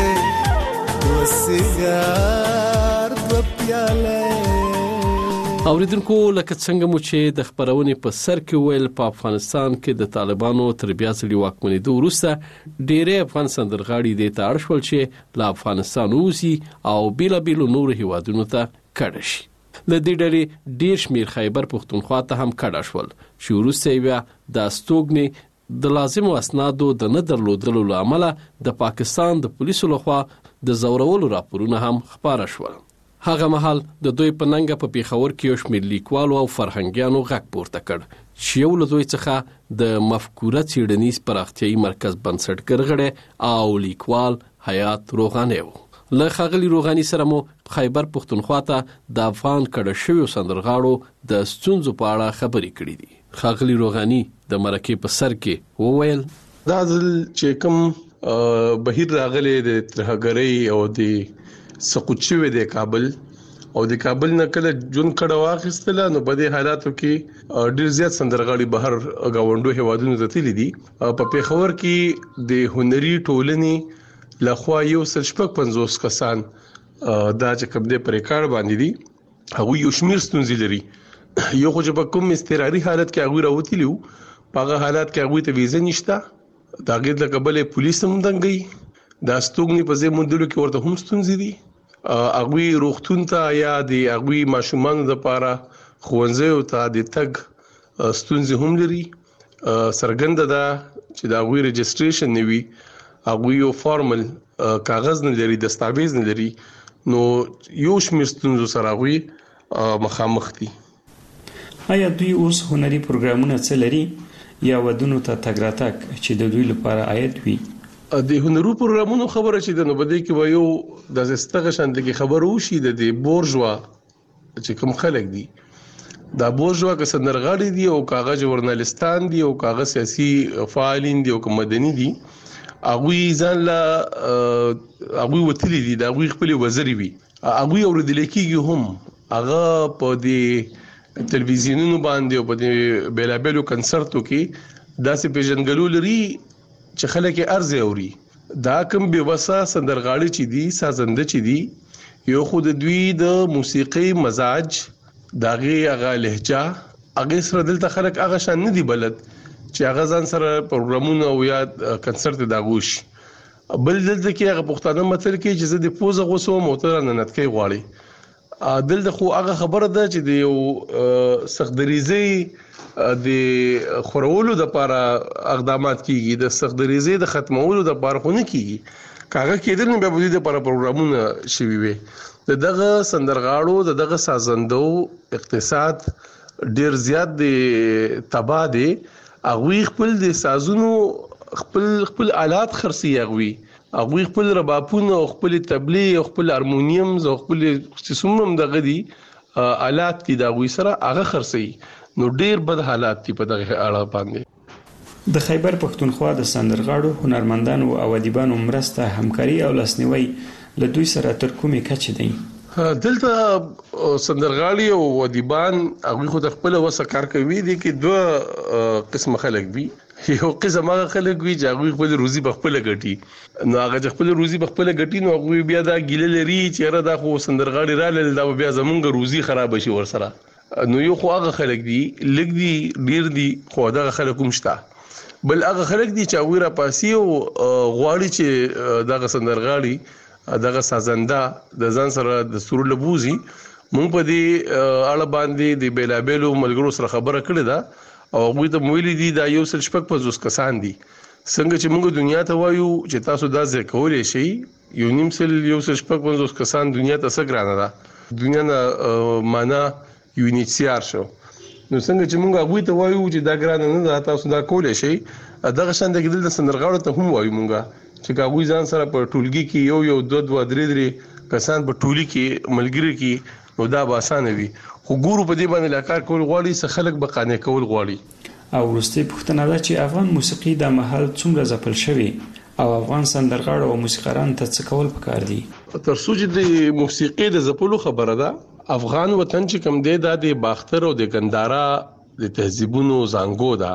وسیګار و پیاله اوریدونکو لکه څنګه مو چې د خبرونې په سر کې ویل په افغانستان کې د طالبانو تر بیا ځلې واکمنېدو وروسته ډېری افغان سندرغاړي دې ته اړ شول چې له افغانستان ووځي او بیلابیلو نورو هیوادونو ته کډه شي. له دې ډلې ډېر شمېر خیبر پښتونخوا ته هم کډه شول چې وروسته بیا د استوګنې د لازمو اسنادو د نه درلودلو له امله د پاکستان د پولیسو لخوا د زورولو راپورونه هم خپاره شول. هغه مهال د دوی په ننګه په پیښور کې یو شمېر لیکوالو او فرهنګیانو غږ پورته کړ چې یو له دوی څخه د مفکوره څېړنیز پراختیایي مرکز بنسټګر غړی او لیکوال حیات روغاني و. له ښاغلي روغاني سره مو خیبر پښتونخوا ته د افغان کډه شویو سندرغاړو د ستونزو په اړه خبرې کړې دي. ښاغلي روغاني د مرکې په سر کې وویل دا ځل چې کوم بهیر راغلی د ترهګرۍ او د سقوچوي د کابل او د کابل نه کله جون کډه واخیستله نو په دې حالاتو کې ډیر زیات سندرغاړي بهر غونډو هوادونو ته تللی دي. په پیښور کې د هنري ټولنې لخوا 150 کسان دا چې کوم دې پر ریکارډ باندې دي هغه یو شمیر ستونزې لري. یو خو چې په کوم استقراري حالت کې هغه راوتلیو په هغه حالت کې هغه ته ویزه نشته دا غیر د قبل پولیس هم دنګي دا ستوګنی په ځای مندلو کې ورته هم ستونزې دي. اغوی روختون ته یا د اغوی ماشومان د پاره خوونځو ته د تګ ستونزې هم لري. سرګند ده چې د اغوی رجستریشن نیوي اغوی یو فارمل کاغذ نه لري دستاویز نه لري نو یو شمیر ستونزو سره اغوی مخامخ دي. آیا دوی اوس هنري پروګرامونه څه لري یا ودونو ته تګ راتګ چې د دوی لپاره عاید وي؟ د هنري پروګرامونو خبره چې د نوبدي کې وایو د زستغه شاند کې خبر وشي د بورژوا چې کوم خلک دي دا بورژوا که سندرغاړي دي او کاغذ ژورنالستان دي او کاغذ سیاسي فعالین دي او مدني دي هغه ځان لا هغه وتلی دي دا هغه خپل وزیر وي هغه اوریدل کېږي هم هغه په دې تلویزیونونو باندې او په دې بیلابلو کنسرتو کې داسې پیژنګلو لري چې خلک یې ارزه اوري. دا کوم به وسه سندرغاړي چې دي سازنده چې دي یو خود دوی د موسیقي مزاج داغه هغه لهجه هغه سره دلته خلک هغه شان نه دي بلد چې هغه ځان سره پروګرامونه او یا کنسرت داغوش بل دلته کې هغه پښتانه متل کې چې د پوزه غوسو موټر نه نتکي غواړي دلته خو هغه خبره ده چې د یو سختدریزي د خورولو د لپاره اقدامات کیږي د سختدریزي د ختمولو د لپاره خو نه کیږي کاغه کېدل نه به د لپاره پروګرامونه شوي وي دغه سندرغاړو دغه سازندو اقتصاد ډیر زیات د تباہ دي هغه خپل د سازونو خپل آلات خرڅي هغه خپل ربابونه او خپل تبلی او خپل هارمونیم او خپل سیسوم دغه دي آلات دي دا غوي سره هغه خرڅي نو ډیر بد حالات دي په دغه اړه باندې. د خیبر پښتونخوا د سندرغاړو هنرمندانو او ادیبانو مرسته همکاري او لاسنیوي له دوی سره تر کومې کچې دي؟ دلته سندرغاړي او ادیبان هغه خو د خپل وسه کار کوي دي کې دوه قسم خلک وي یو قسم هغه خلک وي چې هغه خپل روزي بخپل ګټي نو هغه خپل روزي بخپل ګټي نو هغه بیا دا ګیله لري چې را دا خو سندرغاړي را لل دا بیا زمونږ روزي خراب شي ورسره نو یو خو هغه خلک دي لګ دي ډیر دي خو دا خلک هم شته بل هغه خلک دي چې هغه را پاسي او غواړي چې دا سندرغاړي دغه سازنده د ځان سره د سرور لبوزي مونږ په دې اړه باندې د بیلابلو ملګرو سره خبره کړې ده او موږ ته ویلي دي دا یو سل شپږ 50 کسان دي څنګه چې موږ دنیا ته وایو چې تاسو دا ځکه کولای شئ یو نیم سل یو سل شپږ 50 کسان دنیا ته څنګه ده دنیا نه معنا یونیسیار شو نو څنګه چې موږ هغه ته وایو چې دا ګران نه ده تاسو دا کولای شئ دغه شان د ګدل سندرغاړو ته هم وایو موږ چې هغه ځان سره په ټولګي کې یو 2 3 کسان په ټولګي کې ملګری کې نو دا به اسانه وي خو ګورو په دې باندې لاکار کول غواړي څه خلک به قانع کول غواړي. او ورسته پښتنه ده چې افغان موسیقي د محل څومره ځپل شوی او افغان سندرغاړو او موسیقاران ته څه کول پکار دي؟ تر څو چې د موسیقي د ځپلو خبره ده افغان وطن چې کوم دی د باختر او د ګندارا د تهذیبونو زنګو ده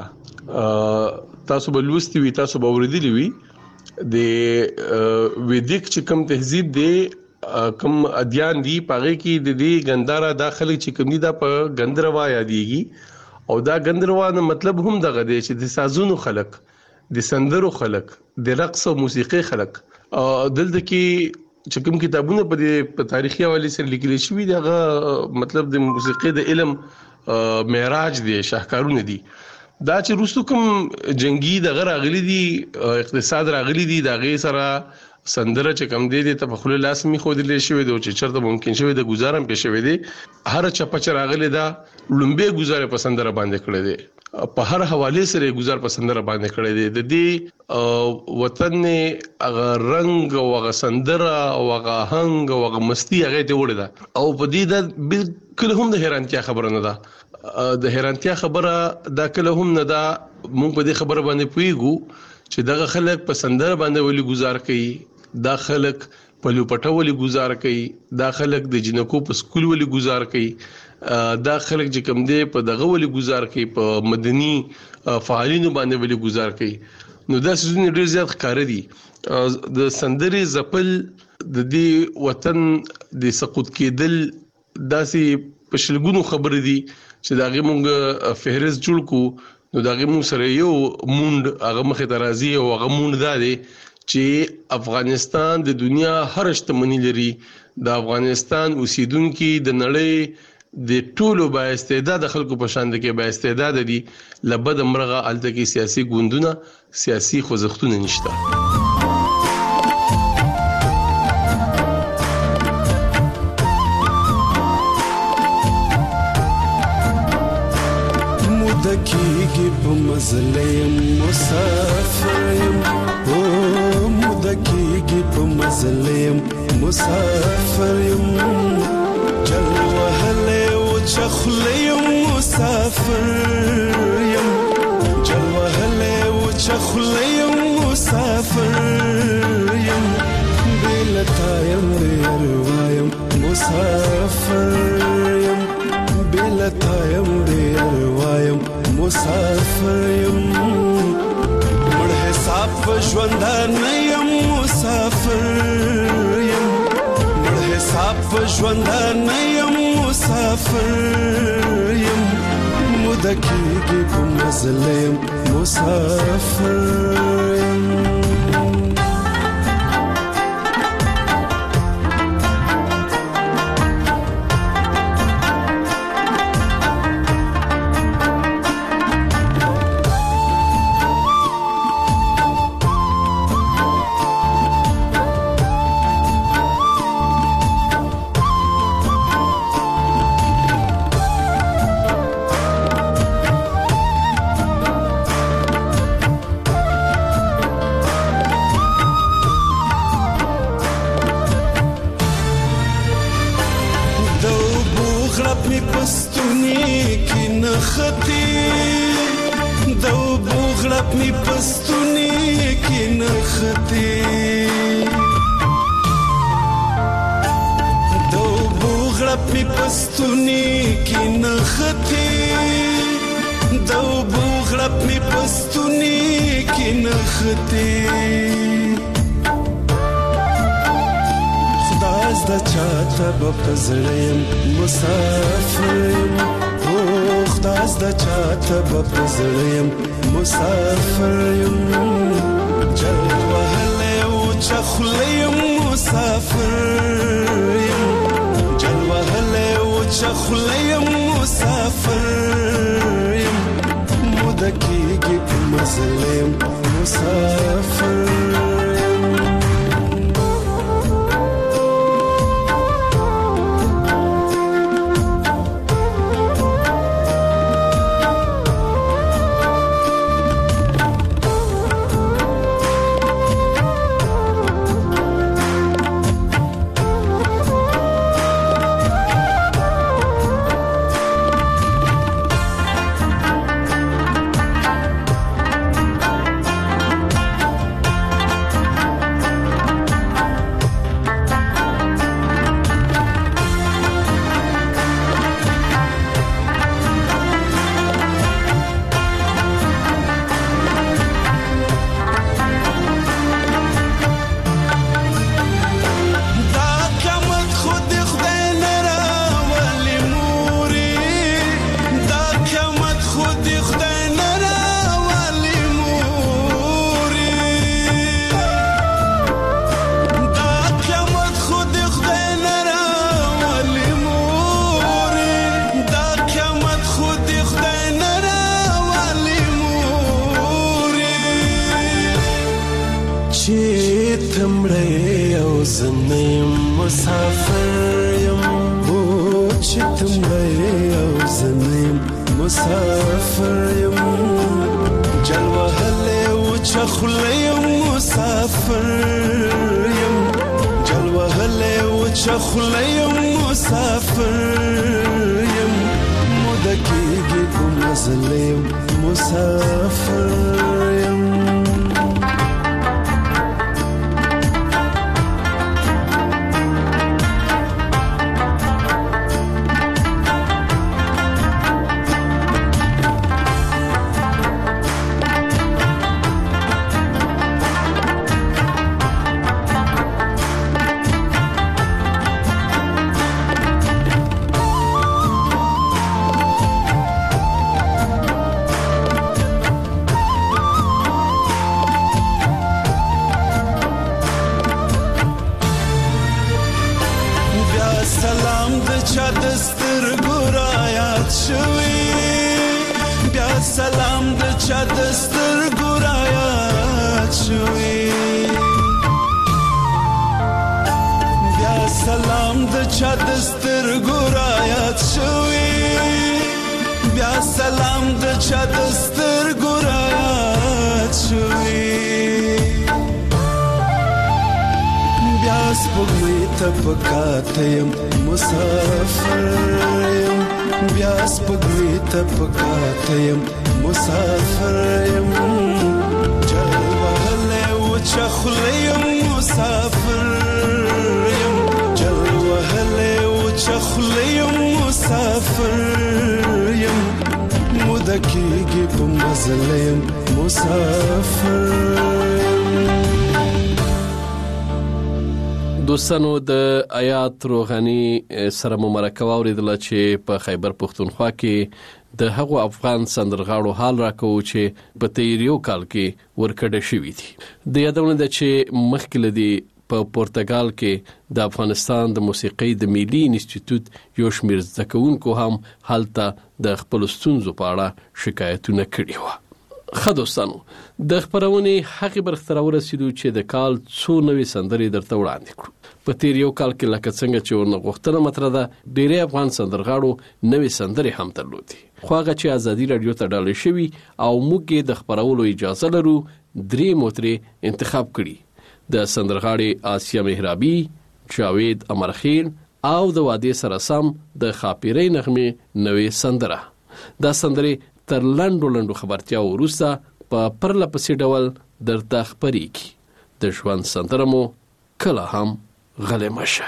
تاسو به لوستي وي تاسو به اوریدلی وي د ویدیک چې کوم تهذیب دی کوم ادیان دی پاره کې د دې ګندارا داخله چې کوم دی دا په ګندروا یادېږي او دا ګندروا نه مطلب هم دغه دی چې د سازونو خلق د سندرو خلق د رقص او موسیقي خلق دلته کې چې کوم کتابونه په تاریخي حواله سره لیکل شوي دغه مطلب د موسیقي د علم معراج دی شاهکارونه دي دا چې روستو کوم جنگي د غیر اغلی دي اقتصاد راغلي دي د غیر سره سندره چې کم دی ته په خپل لاسمي خو دلې شوی دی چې چرته ممکن شوی د گزارم پې شوی دی هر چپچ راغلی دا لومبه گزاره په سندره باندې کړی دی په هر حواله سره گزار په سندره باندې کړی دی د دې وطن هغه رنگ او هغه سندره او هغه هنګ او هغه مستی هغه ته وړي دا او په دې د بالکل هم د حیرانتیا خبره نه ده د حیرانتیا خبره دا کله هم نه ده مونږ په دې خبره باندې پویګو چې دغه خلک په سندره باندې ولي گزار کوي دا خلک په لوپټه ولي گزار کوي دا خلک د جنکو په سکول ولي گزار کوي دا خلک چې کوم دی په دغه ولي گزار کوي په مدني فعالینو باندې ولي گزار کوي نو دا څه ډیر زیات ښکار دي د سندري زپل د دې وطن د سقوط کېدل داسې پښلګونو خبر دي چې داغه مونږ فهرست جوړ کو نو داغه مونږ سره یو مونډ هغه مخه ترازی او هغه مونډ ده چې افغانستان د دنیا هر شتمنی لري د افغانستان اوسیدونکو د نړۍ د ټولو با استعداد خلکو په شان دي کې با استعداد دي لبد مرغه الته کې سیاسي ګوندونه سیاسي خوځښتونه نشته. کېږي په مزله یم مسافر یم موده کېږي په مزله یم مسافر یم جل وهلی وچه خوله یم مسافر یم جل وهلی وچه خوله یم مسافر یم بېله تا یم ډېر وایم مسافر یم بېله تا یم ډېر وایم مسافر یم مړ حساب په ژوندانه یم مسافر یم مړ حساب په ژوندانه یم مسافر یم موده کېږي په مزله یم مسافر یم سلام د چا دستر ګورایات شوی بیا سلام د چا دستر ګرات شوي بیا سپوږمۍ ته پکاته يم مسافر يم بیا سپوږمۍ ته پکاته يم مسافر يم جل وهله و چخله يم مسافر يم جل وهله و چخله يم مسافر يم مدکیږي په مزله يم مسافر دوستانو د آیات روغانی سره مرکه اوریدل چې په خیبر پښتونخوا کې د هغو افغان سندرغاړو حال راکو چې په تیریو کال کې ورکړه شوې دي د یادونه ده چې مخکې لدی په پرتګال کې د افغانستان د موسیقۍ د ملي انسټیټیوټ یو شمېر زدهکوونکو هم هلته د خپل ستونزو په اړه شکایتونه کړي وو. خدوستانو د خبرونه حقي برختر ورسېدو چې د کال څو نوې سندرې درته وړاندې کړو. په تیر یو کال کې لکه څنګه چې ورنه غوښتنه مطرح ده ډېری افغان سندرغاړو نوې سندرې هم درلودې خو هغه چې ازادي رادیو ته ډالۍ شوي او موږ د خبرولو اجازه لرو درې موترې انتخاب کړي د سندرغاړي آسیا مهرابي جاوید امرخیل او د وادي سره سم د خاپیرې نغمه نوې سندره دا سندرې تر لندو خبرتیا وروسته په پرله پسې ډول درته خبرېږي د ژوند سندره مو کله هم غلې مشه.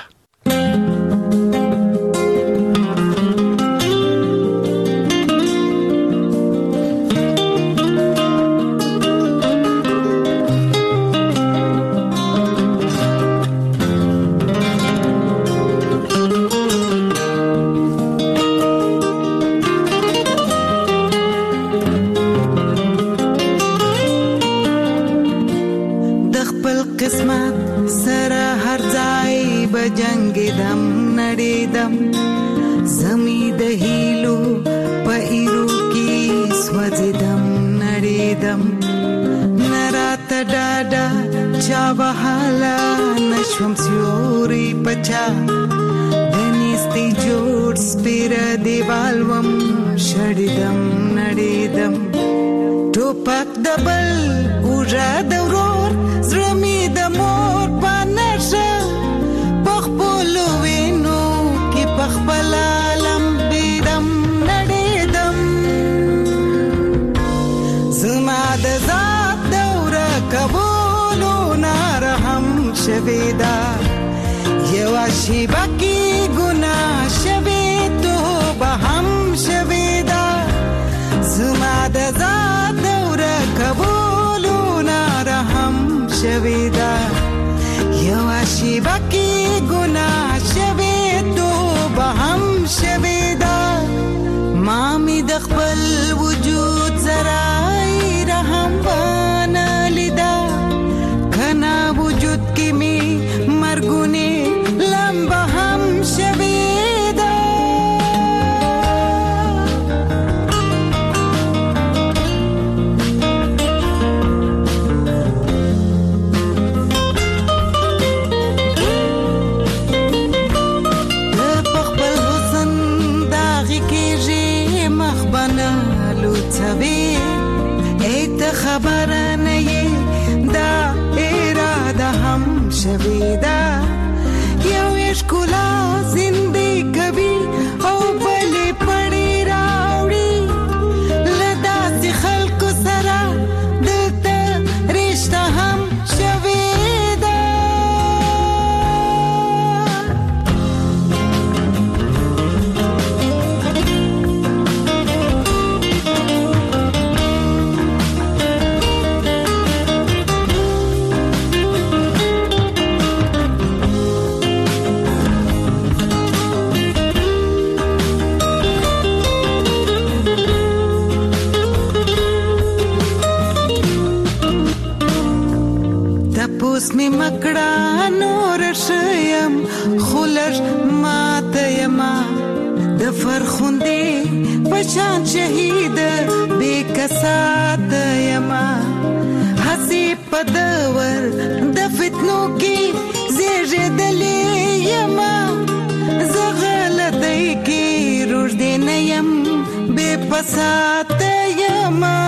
بساته یما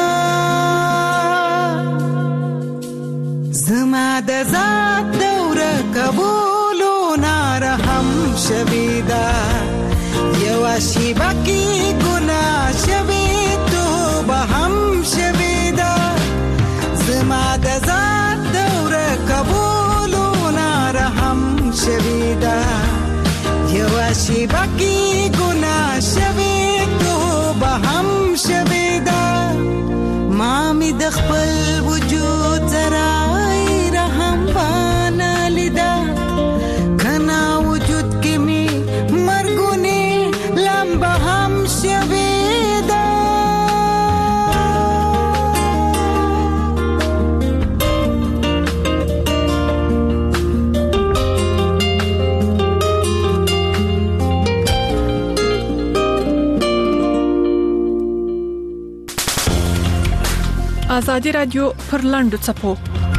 زما د ذات دوره قبولو نارحم شویدا یوا شیبا کی گناه شوی تو به هم شویدا زما د ذات دوره قبولو نارحم شویدا یوا شیبا کی گناه شوی تو به هم شویدا ما می د خپل وجود زرای رحم بانا لیدا کنا وجود کی می مرګونی لمبه هم شویدا ازادي رادیو پر لاندو چپو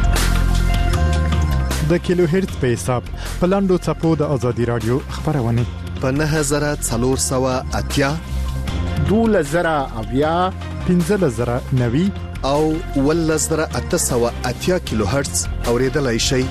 د کیلو هرتز په حساب په لاندو چپو د ازادي رادیو خبرونه په 9480 2000 1590 او 1880 کیلو هرتز اوریدلای شئ.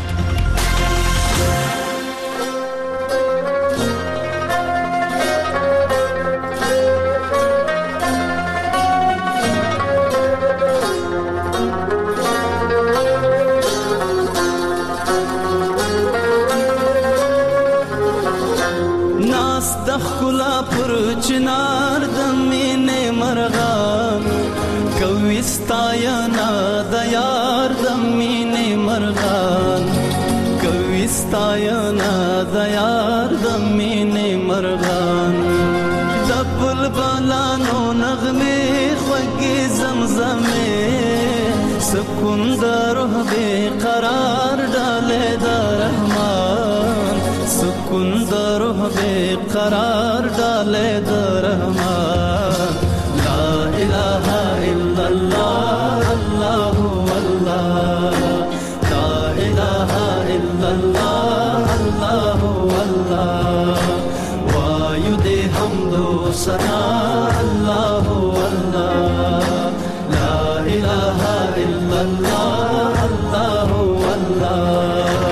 چنار د مینې مرغان کوي ستاینا د یار د مینې مرغان کوي ستاینا د یار د مینې مرغان د بلبلانو نغمه خوږې زمزمه سکون د روح به قرار ډاله د رحمان سکون د روح به قرار ډاله د رحمان لا اله الا الله الله والله لا اله الا الله الله والله وایو دې حمد و ثنا الله والله لا اله الا الله الله والله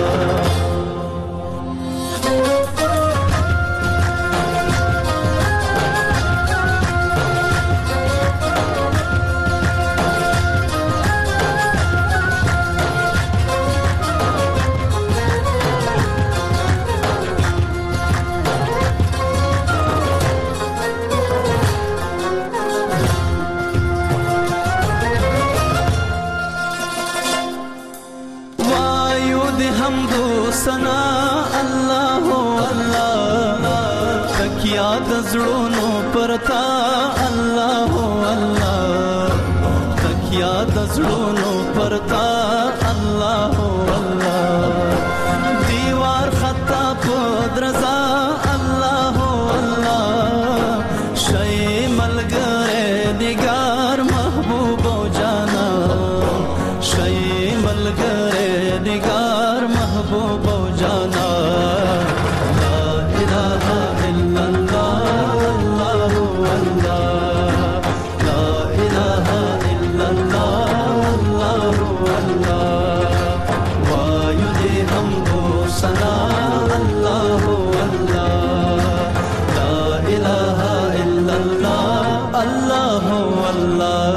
سنا الله الله تکیا د زړونو پرتا الله الله تکیا د زړونو پرتا الله الله دیوار خطا پدرزا الله الله شي ملګری نگار محبوب او جانا شي ملګری نگار محبوب او جانا لا اله الا الله الله والله لا اله الا الله الله والله وایو دې حمد و ثنا الله والله لا اله الا الله الله والله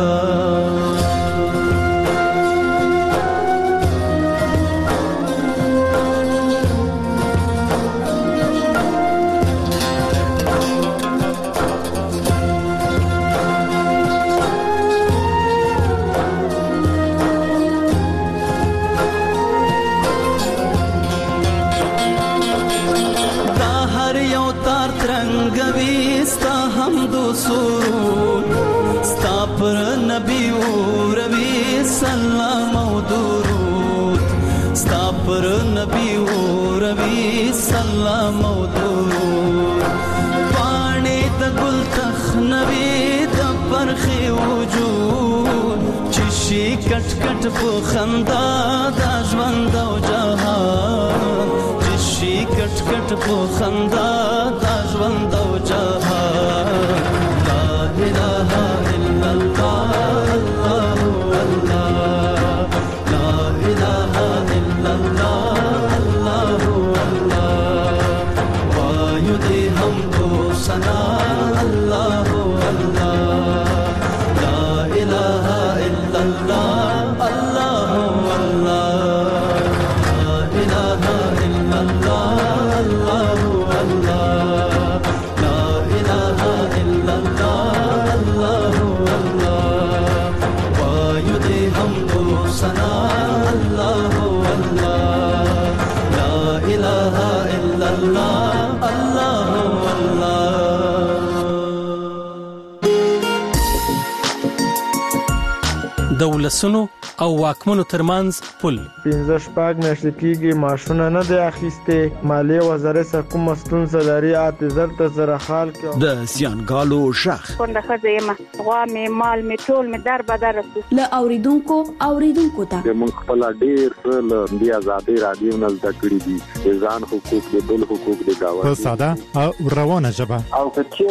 سرود ستا پر نبی او روی سلام او درود ستا پر نبی او روی سلام او درود پانی د ګل تخنوي د پرخي وجود چشي کټ کټ په خندا د ژوند او جهان چشي کټ کټ په خندا د ژوند او جهان لا اله الله الله الله. دولسونو او واکمنو ترمنځ پل 15 میاشتې کېږي ماشونه نه دی اخیسته مالیه وزارت څخه کوم ستونزه لري اته زره خال کې د سیانګالو شخ څنګه خزیمه غوا می مال می ټول می در بدر ل اوریدونکو ته موږ خپل ډیر له دی آزادي رادیو نه زده کړی دي ځان حقوق د بل حقوق د گاوه په ساده او روانه ژبه او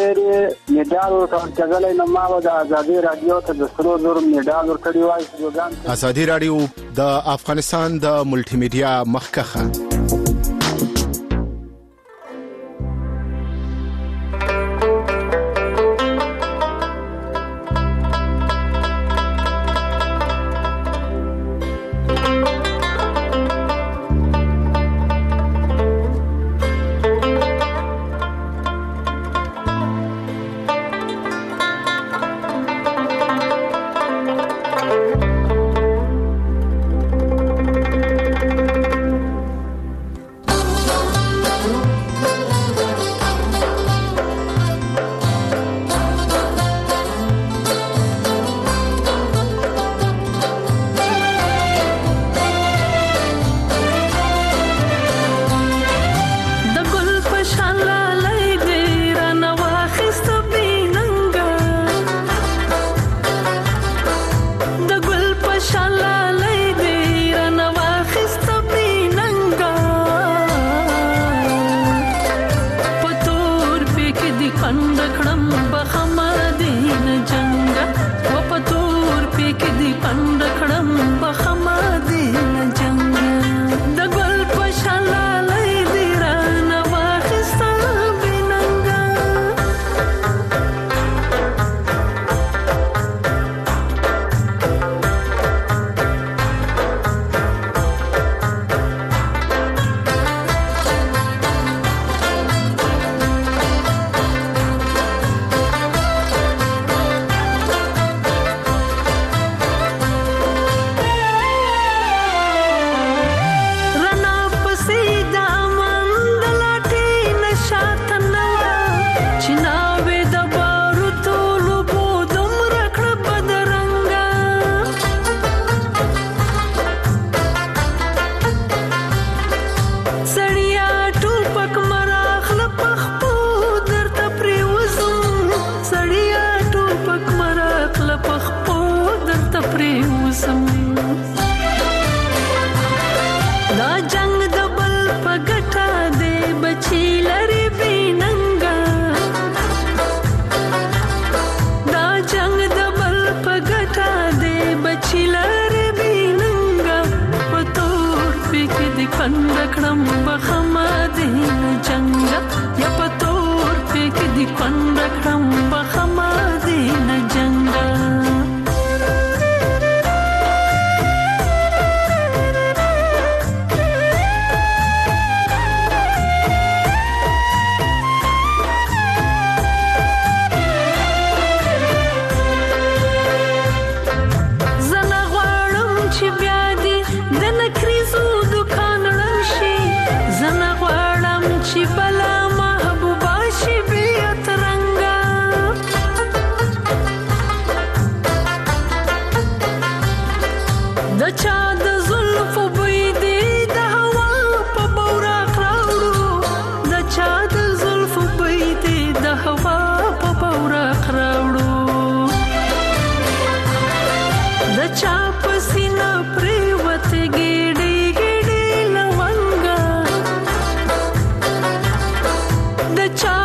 کچېره میډال ورکړل نه ما د آزادي رادیو ته د سرو زر میډال ورکړی وای. ازادي رادیو د افغانستان د ملټي میډیا مخکخه the child